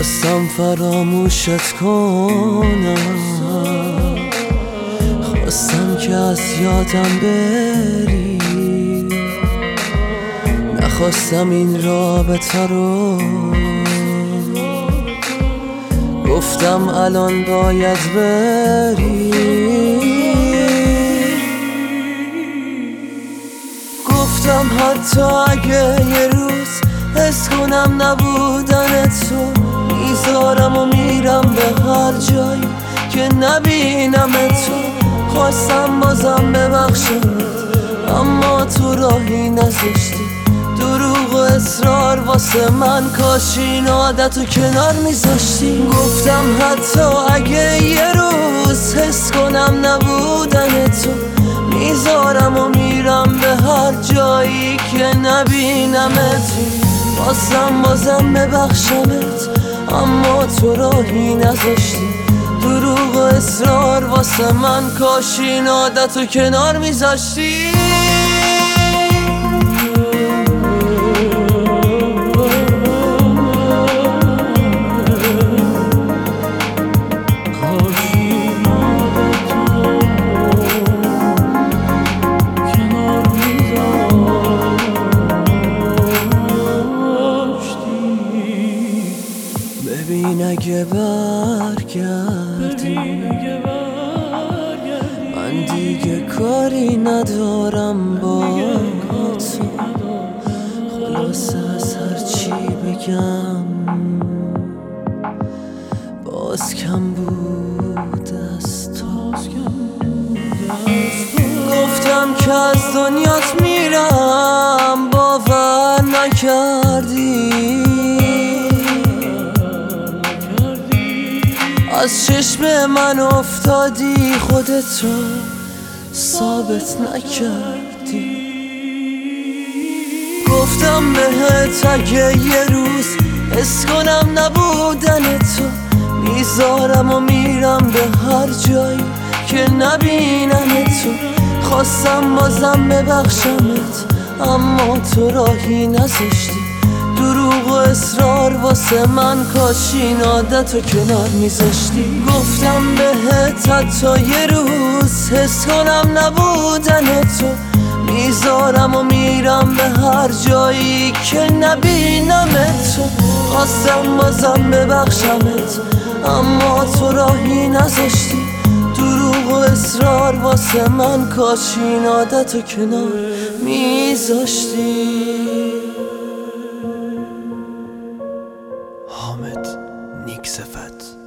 خواستم فراموشت کنم، خواستم که از یادم بری، نخواستم این رابطه رو. گفتم الان باید بری، گفتم حتی اگه یه روز حس کنم نبودن تو، میذارم و میرم به هر جایی که نبینم تو. خواستم بازم ببخشمت اما تو راهی نذاشتی، دروغ و اصرار واسه من کاش این عادتو کنار میذاشتی. گفتم حتی اگه یه روز حس کنم نبودن تو، میذارم و میرم به هر جایی که نبینم تو. بازم ببخشمت اما تو راهی نذاشتی، دروغ و اصرار واسه من کاش این عادتو کنار میذاشتی. ببین اگه برگردی من دیگه کاری ندارم با تو، خلاصه از هرچی بگم باز کم بود از تو. گفتم که از دنیات میرم باور نکردی، از چشم من افتادی خودتو ثابت نکردی. گفتم بهت اگه یه روز حس کنم نبودن تو، میذارم و میرم به هر جایی که نبینم تو. خواستم بازم ببخشمت اما تو راهی نذاشتی، دروغ و اصرار واسه من کاش این عادتو کنار میذاشتی. گفتم بهت حتی یه روز حس کنم نبودن تو، میذارم و میرم به هر جایی که نبینم تو. خواستم بازم ببخشمت اما تو راهی نذاشتی، دروغ و اصرار واسه من کاش این عادتو کنار میذاشتی. حامد نیک صفت.